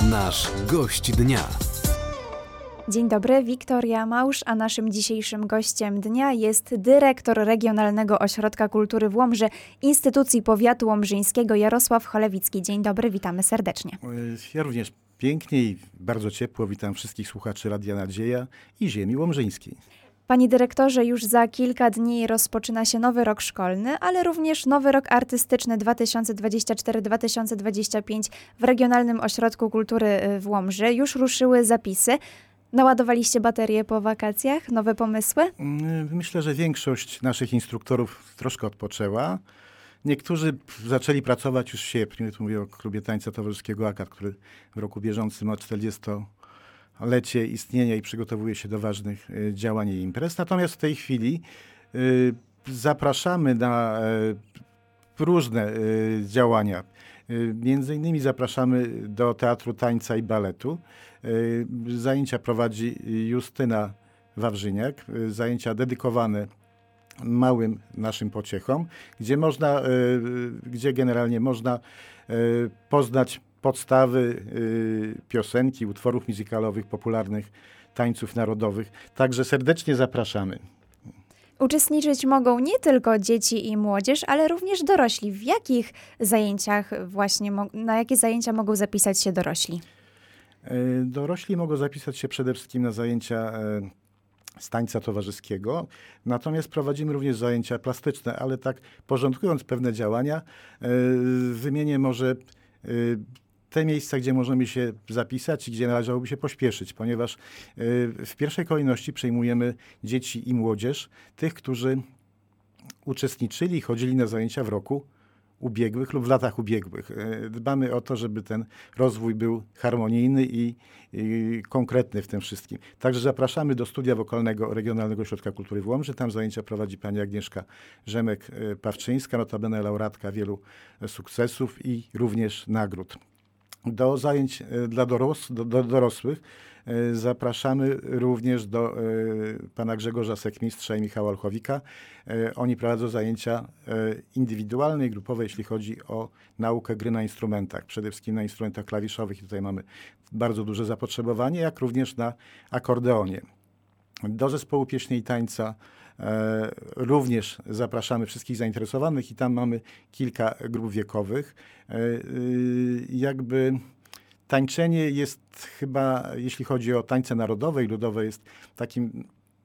Nasz gość dnia. Dzień dobry, Wiktoria Małż, a naszym dzisiejszym gościem dnia jest dyrektor Regionalnego Ośrodka Kultury w Łomży, Instytucji Powiatu Łomżyńskiego Jarosław Cholewicki. Dzień dobry, witamy serdecznie. Ja również pięknie i bardzo ciepło witam wszystkich słuchaczy Radia Nadzieja i Ziemi Łomżyńskiej. Panie dyrektorze, już za kilka dni rozpoczyna się nowy rok szkolny, ale również nowy rok artystyczny 2024-2025 w Regionalnym Ośrodku Kultury w Łomży. Już ruszyły zapisy. Naładowaliście baterie po wakacjach? Nowe pomysły? Myślę, że większość naszych instruktorów troszkę odpoczęła. Niektórzy zaczęli pracować już w sierpniu. Tu mówię o klubie tańca towarzyskiego AKAD, który w roku bieżącym ma 40-lecie istnienia i przygotowuje się do ważnych działań i imprez. Natomiast w tej chwili zapraszamy na różne działania. Między innymi zapraszamy do Teatru Tańca i Baletu. Zajęcia prowadzi Justyna Wawrzyniak. Zajęcia dedykowane małym naszym pociechom, gdzie generalnie można poznać podstawy piosenki, utworów muzykalowych, popularnych tańców narodowych. Także serdecznie zapraszamy. Uczestniczyć mogą nie tylko dzieci i młodzież, ale również dorośli. W jakich zajęciach na jakie zajęcia mogą zapisać się dorośli? Dorośli mogą zapisać się przede wszystkim na zajęcia z tańca towarzyskiego, natomiast prowadzimy również zajęcia plastyczne, ale tak porządkując pewne działania, wymienię może te miejsca, gdzie możemy się zapisać i gdzie należałoby się pośpieszyć, ponieważ w pierwszej kolejności przyjmujemy dzieci i młodzież, tych, którzy uczestniczyli i chodzili na zajęcia w roku ubiegłych lub w latach ubiegłych. Dbamy o to, żeby ten rozwój był harmonijny i konkretny w tym wszystkim. Także zapraszamy do studia wokalnego Regionalnego Ośrodka Kultury w Łomży. Tam zajęcia prowadzi pani Agnieszka Rzemek-Pawczyńska, notabene laureatka wielu sukcesów i również nagród. Do zajęć dla dorosłych zapraszamy również do pana Grzegorza Sekmistrza i Michała Olchowika. Oni prowadzą zajęcia indywidualne i grupowe, jeśli chodzi o naukę gry na instrumentach, przede wszystkim na instrumentach klawiszowych. I tutaj mamy bardzo duże zapotrzebowanie, jak również na akordeonie. Do zespołu pieśni i tańca również zapraszamy wszystkich zainteresowanych i tam mamy kilka grup wiekowych. Tańczenie jest chyba, jeśli chodzi o tańce narodowe i ludowe, jest takim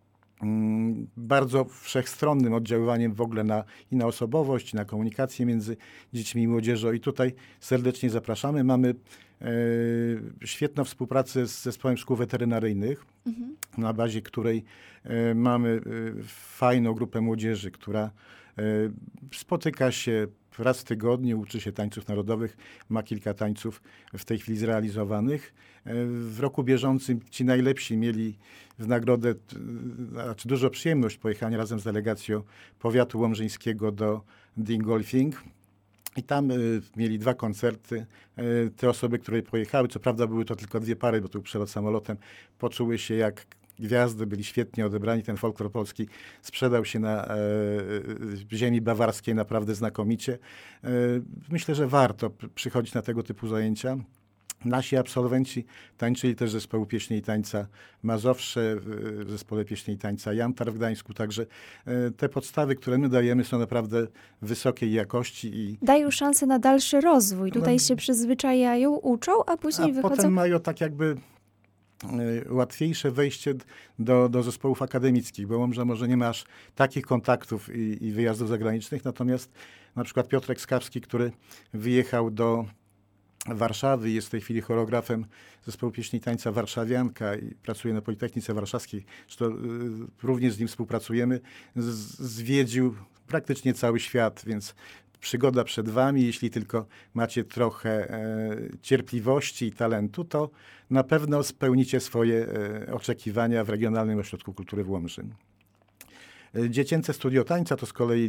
bardzo wszechstronnym oddziaływaniem w ogóle na osobowość, na komunikację między dziećmi i młodzieżą. I tutaj serdecznie zapraszamy. Mamy świetną współpracę z Zespołem Szkół Weterynaryjnych, na bazie której mamy fajną grupę młodzieży, która spotyka się raz w tygodniu, uczy się tańców narodowych, ma kilka tańców w tej chwili zrealizowanych. W roku bieżącym ci najlepsi mieli w nagrodę, znaczy dużo przyjemność pojechania razem z delegacją Powiatu Łomżyńskiego do Dingolfing. I tam mieli 2 koncerty. Te osoby, które pojechały, co prawda były to tylko 2 pary, bo to był przelot samolotem, poczuły się jak gwiazdy, byli świetnie odebrani. Ten folklor polski sprzedał się na ziemi bawarskiej naprawdę znakomicie. Myślę, że warto przychodzić na tego typu zajęcia. Nasi absolwenci tańczyli też w zespołu pieśni i tańca Mazowsze, w zespole pieśni i tańca Jantar w Gdańsku. Także te podstawy, które my dajemy, są naprawdę wysokiej jakości. Dają szansę na dalszy rozwój. Tutaj się przyzwyczajają, uczą, a później wychodzą. Potem mają tak jakby łatwiejsze wejście do zespołów akademickich, bo może nie masz takich kontaktów i wyjazdów zagranicznych, natomiast na przykład Piotrek Skawski, który wyjechał do Warszawy, jest w tej chwili choreografem zespołu pieśni i tańca Warszawianka i pracuje na Politechnice Warszawskiej, zresztą również z nim współpracujemy, zwiedził praktycznie cały świat, więc przygoda przed wami. Jeśli tylko macie trochę cierpliwości i talentu, to na pewno spełnicie swoje oczekiwania w Regionalnym Ośrodku Kultury w Łomży. Dziecięce studio tańca to z kolei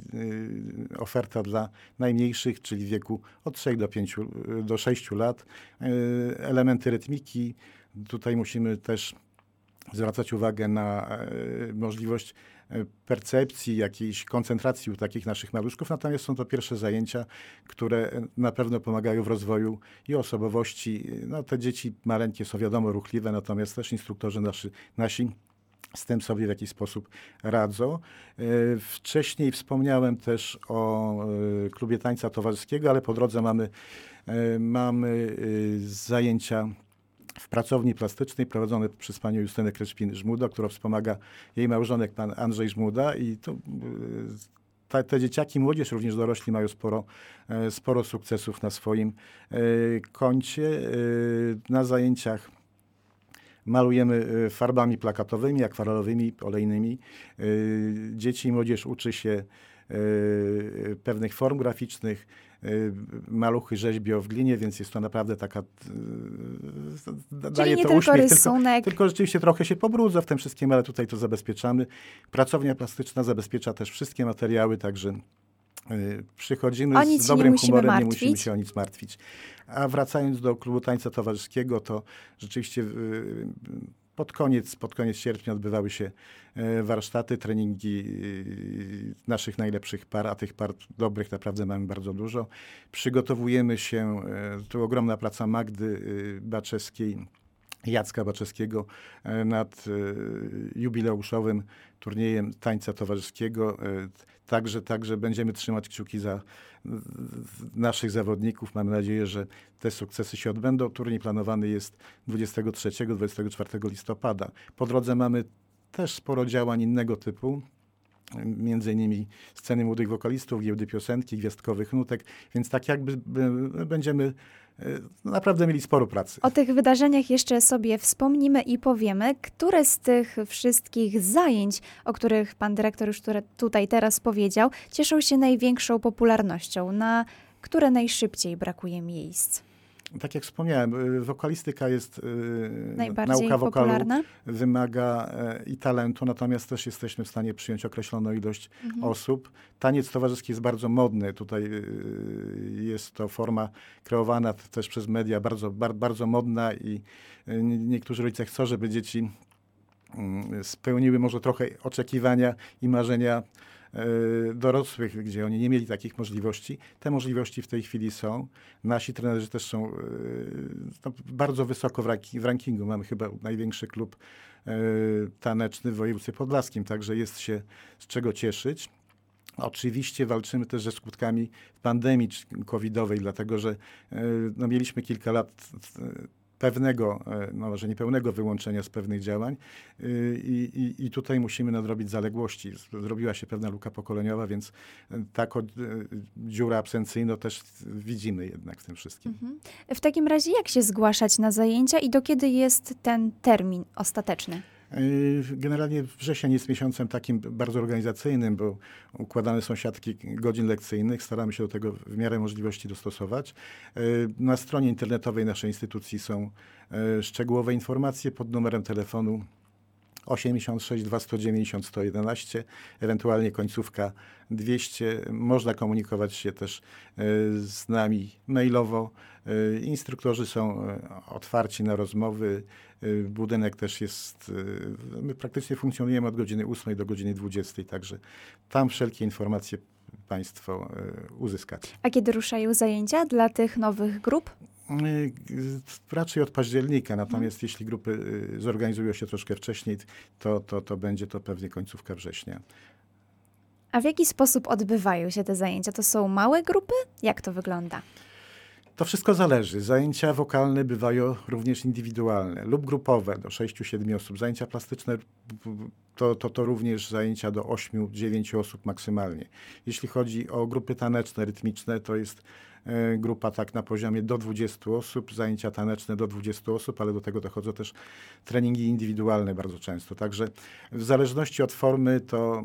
oferta dla najmniejszych, czyli w wieku od 3 do 6 lat. Elementy rytmiki. Tutaj musimy też zwracać uwagę na możliwość percepcji, jakiejś koncentracji u takich naszych maluszków, natomiast są to pierwsze zajęcia, które na pewno pomagają w rozwoju i osobowości. No, te dzieci maleńkie są wiadomo ruchliwe, natomiast też instruktorzy nasi z tym sobie w jakiś sposób radzą. Wcześniej wspomniałem też o klubie tańca towarzyskiego, ale po drodze mamy zajęcia w pracowni plastycznej prowadzone przez panią Justynę Kreszpin-Żmuda, która wspomaga jej małżonek, pan Andrzej Żmuda. I to, te dzieciaki, młodzież, również dorośli mają sporo sukcesów na swoim koncie. Na zajęciach malujemy farbami plakatowymi, akwarelowymi, olejnymi. Dzieci i młodzież uczy się pewnych form graficznych. Maluchy rzeźbią w glinie, więc jest to naprawdę taka... Czyli nie to tylko uśmiech, rysunek. tylko rzeczywiście trochę się pobrudza w tym wszystkim, ale tutaj to zabezpieczamy. Pracownia plastyczna zabezpiecza też wszystkie materiały, także przychodzimy z dobrym humorem, nie musimy się o nic martwić. A wracając do klubu tańca towarzyskiego, to rzeczywiście pod koniec sierpnia odbywały się warsztaty, treningi naszych najlepszych par, a tych par dobrych naprawdę mamy bardzo dużo. Przygotowujemy się, tu ogromna praca Magdy Baczewskiej, Jacka Baczewskiego nad jubileuszowym turniejem tańca towarzyskiego. Także będziemy trzymać kciuki za naszych zawodników. Mamy nadzieję, że te sukcesy się odbędą. Turniej planowany jest 23-24 listopada. Po drodze mamy też sporo działań innego typu. Między innymi sceny młodych wokalistów, giełdy piosenki, gwiazdkowych nutek, więc tak jakby będziemy naprawdę mieli sporo pracy. O tych wydarzeniach jeszcze sobie wspomnimy i powiemy, które z tych wszystkich zajęć, o których pan dyrektor już tutaj teraz powiedział, cieszą się największą popularnością, na które najszybciej brakuje miejsc. Tak jak wspomniałem, wokalistyka jest najbardziej nauka popularna. wokalu, wymaga i talentu, natomiast też jesteśmy w stanie przyjąć określoną ilość osób. Taniec towarzyski jest bardzo modny. Tutaj jest to forma kreowana też przez media, bardzo modna i niektórzy rodzice chcą, żeby dzieci spełniły może trochę oczekiwania i marzenia dorosłych, gdzie oni nie mieli takich możliwości. Te możliwości w tej chwili są. Nasi trenerzy też są bardzo wysoko w rankingu. Mamy chyba największy klub taneczny w województwie podlaskim, także jest się z czego cieszyć. Oczywiście walczymy też ze skutkami pandemii covidowej, dlatego że mieliśmy kilka lat pewnego, może niepełnego wyłączenia z pewnych działań i tutaj musimy nadrobić zaległości. Zrobiła się pewna luka pokoleniowa, więc taką dziurę absencyjną też widzimy jednak w tym wszystkim. W takim razie jak się zgłaszać na zajęcia i do kiedy jest ten termin ostateczny? Generalnie wrzesień jest miesiącem takim bardzo organizacyjnym, bo układane są siatki godzin lekcyjnych. Staramy się do tego w miarę możliwości dostosować. Na stronie internetowej naszej instytucji są szczegółowe informacje pod numerem telefonu 86 290 111, ewentualnie końcówka 200. Można komunikować się też z nami mailowo. Instruktorzy są otwarci na rozmowy. Budynek też jest, my praktycznie funkcjonujemy od godziny 8 do godziny 20, także tam wszelkie informacje Państwo uzyskacie. A kiedy ruszają zajęcia dla tych nowych grup? Raczej od października, natomiast jeśli grupy zorganizują się troszkę wcześniej, to będzie to pewnie końcówka września. A w jaki sposób odbywają się te zajęcia? To są małe grupy? Jak to wygląda? To wszystko zależy. Zajęcia wokalne bywają również indywidualne lub grupowe do 6-7 osób. Zajęcia plastyczne to również zajęcia do 8-9 osób maksymalnie. Jeśli chodzi o grupy taneczne, rytmiczne, to jest grupa tak na poziomie do 20 osób, zajęcia taneczne do 20 osób, ale do tego dochodzą też treningi indywidualne bardzo często. Także w zależności od formy to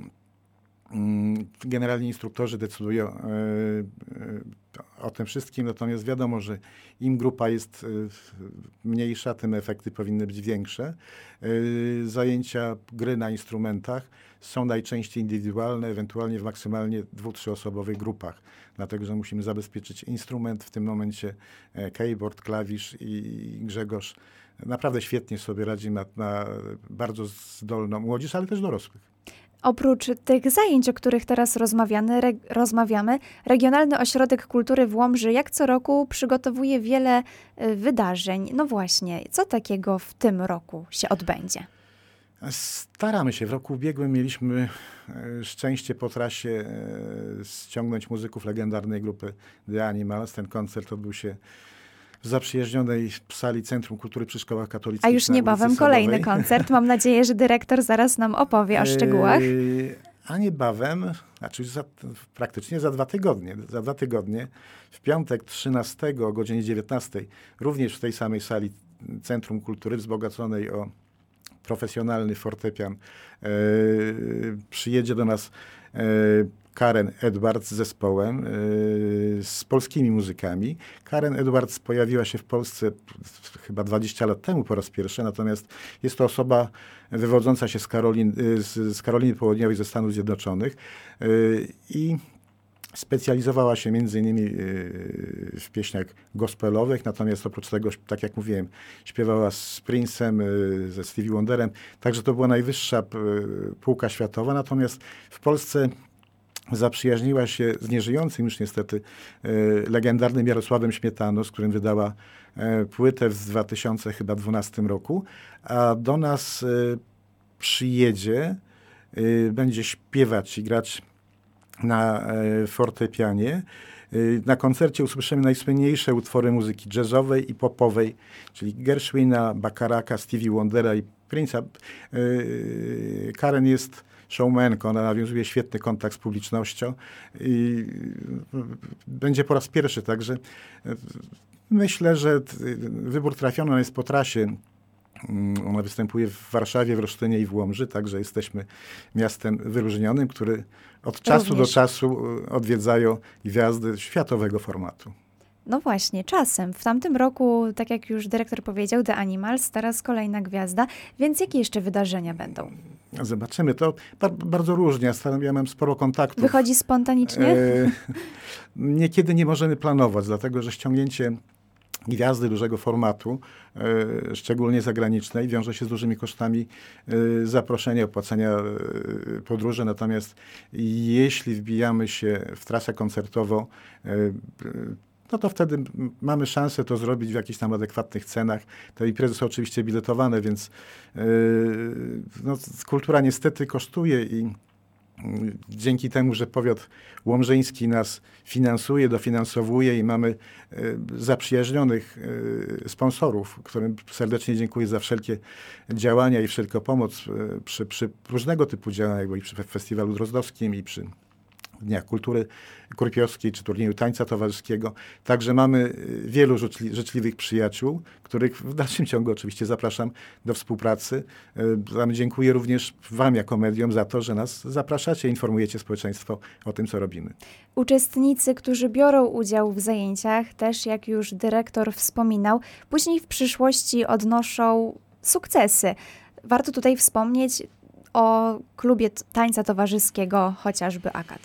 generalnie instruktorzy decydują o tym wszystkim, natomiast wiadomo, że im grupa jest mniejsza, tym efekty powinny być większe. Zajęcia gry na instrumentach są najczęściej indywidualne, ewentualnie w maksymalnie 2-3-osobowych grupach, dlatego że musimy zabezpieczyć instrument, w tym momencie keyboard, klawisz i Grzegorz naprawdę świetnie sobie radzi na bardzo zdolną młodzież, ale też dorosłych. Oprócz tych zajęć, o których teraz rozmawiamy, Regionalny Ośrodek Kultury w Łomży jak co roku przygotowuje wiele wydarzeń. No właśnie, co takiego w tym roku się odbędzie? Staramy się. W roku ubiegłym mieliśmy szczęście po trasie ściągnąć muzyków legendarnej grupy The Animals. Ten koncert odbył się w zaprzyjaźnionej sali Centrum Kultury przy Szkołach Katolickich. A już niebawem kolejny koncert. Mam nadzieję, że dyrektor zaraz nam opowie o szczegółach. A niebawem, znaczy praktycznie za 2 tygodnie. Za 2 tygodnie, w piątek 13 o godzinie 19, również w tej samej sali Centrum Kultury wzbogaconej o profesjonalny fortepian, przyjedzie do nas Karen Edwards z zespołem, z polskimi muzykami. Karen Edwards pojawiła się w Polsce chyba 20 lat temu po raz pierwszy, natomiast jest to osoba wywodząca się z Karoliny Południowej ze Stanów Zjednoczonych i specjalizowała się między innymi w pieśniach gospelowych, natomiast oprócz tego, tak jak mówiłem, śpiewała z Prince'em, ze Stevie Wonderem, także to była najwyższa półka światowa, natomiast w Polsce zaprzyjaźniła się z nieżyjącym już niestety legendarnym Jarosławem Śmietaną, z którym wydała płytę w 2012 roku, a do nas przyjedzie, będzie śpiewać i grać na fortepianie. Na koncercie usłyszymy najsłynniejsze utwory muzyki jazzowej i popowej, czyli Gershwina, Bacharaka, Stevie Wondera i Prince'a. Karen jest showmanką, ona nawiązuje świetny kontakt z publicznością i będzie po raz pierwszy, także myślę, że wybór trafiony jest po trasie. Ona występuje w Warszawie, w Rosztynie i w Łomży, także jesteśmy miastem wyróżnionym, który od czasu do czasu odwiedzają gwiazdy światowego formatu. No właśnie, czasem. W tamtym roku, tak jak już dyrektor powiedział, The Animals, teraz kolejna gwiazda, więc jakie jeszcze wydarzenia będą? Zobaczymy. To bardzo różnie. Ja mam sporo kontaktów. Wychodzi spontanicznie? Niekiedy nie możemy planować, dlatego że ściągnięcie gwiazdy dużego formatu, szczególnie zagranicznej, wiąże się z dużymi kosztami zaproszenia, opłacenia podróży. Natomiast jeśli wbijamy się w trasę koncertową, no to wtedy mamy szansę to zrobić w jakichś tam adekwatnych cenach. Te imprezy są oczywiście biletowane, więc no, kultura niestety kosztuje i dzięki temu, że powiat łomżyński nas finansuje, dofinansowuje i mamy zaprzyjaźnionych sponsorów, którym serdecznie dziękuję za wszelkie działania i wszelką pomoc przy różnego typu działaniach, bo i przy Festiwalu Drozdowskim, i przy Dniach Kultury Kurpiowskiej, czy turnieju tańca towarzyskiego. Także mamy wielu życzliwych przyjaciół, których w dalszym ciągu oczywiście zapraszam do współpracy. Dziękuję również wam jako medium za to, że nas zapraszacie, informujecie społeczeństwo o tym, co robimy. Uczestnicy, którzy biorą udział w zajęciach, też jak już dyrektor wspominał, później w przyszłości odnoszą sukcesy. Warto tutaj wspomnieć o klubie tańca towarzyskiego, chociażby AKAD.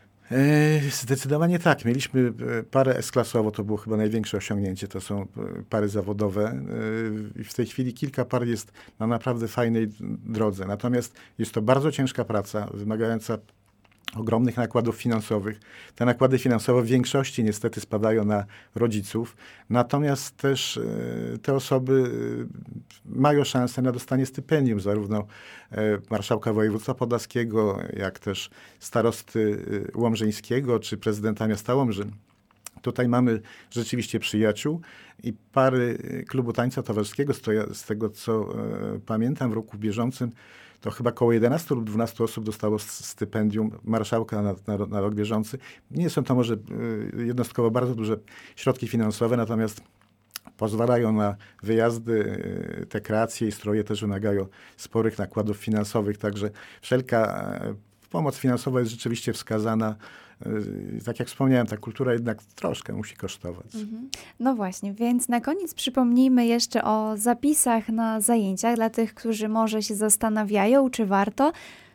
Zdecydowanie tak. Mieliśmy parę S-klasową, to było chyba największe osiągnięcie, to są pary zawodowe. I w tej chwili kilka par jest na naprawdę fajnej drodze. Natomiast jest to bardzo ciężka praca, wymagająca ogromnych nakładów finansowych. Te nakłady finansowe w większości niestety spadają na rodziców. Natomiast też te osoby mają szansę na dostanie stypendium, zarówno marszałka województwa podlaskiego, jak też starosty łomżyńskiego, czy prezydenta miasta Łomży. Tutaj mamy rzeczywiście przyjaciół i pary klubu tańca towarzyskiego, z tego co pamiętam w roku bieżącym, to chyba około 11 lub 12 osób dostało stypendium marszałka na rok bieżący. Nie są to może jednostkowo bardzo duże środki finansowe, natomiast pozwalają na wyjazdy. Te kreacje i stroje też wymagają sporych nakładów finansowych, także wszelka pomoc finansowa jest rzeczywiście wskazana. Tak jak wspomniałem, ta kultura jednak troszkę musi kosztować. No właśnie, więc na koniec przypomnijmy jeszcze o zapisach na zajęciach dla tych, którzy może się zastanawiają, czy warto.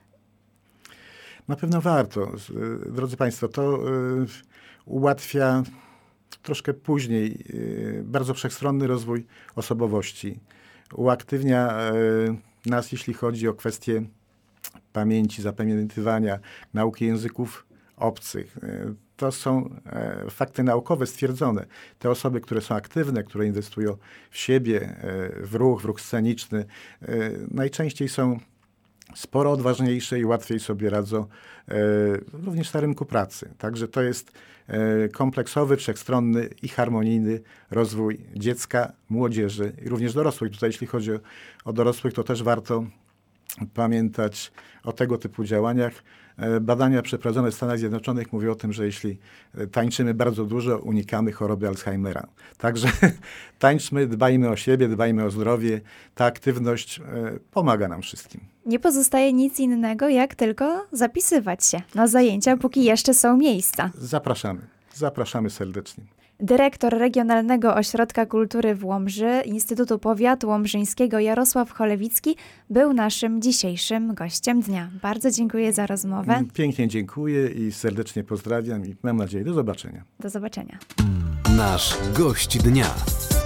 Na pewno warto. Drodzy Państwo, to ułatwia troszkę później bardzo wszechstronny rozwój osobowości. Uaktywnia nas, jeśli chodzi o kwestie pamięci, zapamiętywania, nauki języków obcych. To są fakty naukowe stwierdzone. Te osoby, które są aktywne, które inwestują w siebie, w ruch sceniczny, najczęściej są sporo odważniejsze i łatwiej sobie radzą również na rynku pracy. Także to jest kompleksowy, wszechstronny i harmonijny rozwój dziecka, młodzieży i również dorosłych. Tutaj jeśli chodzi o dorosłych, to też warto pamiętać o tego typu działaniach. Badania przeprowadzone w Stanach Zjednoczonych mówią o tym, że jeśli tańczymy bardzo dużo, unikamy choroby Alzheimera. Także tańczmy, dbajmy o siebie, dbajmy o zdrowie. Ta aktywność pomaga nam wszystkim. Nie pozostaje nic innego, jak tylko zapisywać się na zajęcia, póki jeszcze są miejsca. Zapraszamy serdecznie. Dyrektor Regionalnego Ośrodka Kultury w Łomży, Instytutu Powiatu Łomżyńskiego Jarosław Cholewicki był naszym dzisiejszym gościem dnia. Bardzo dziękuję za rozmowę. Pięknie dziękuję i serdecznie pozdrawiam i mam nadzieję do zobaczenia. Do zobaczenia. Nasz gość dnia.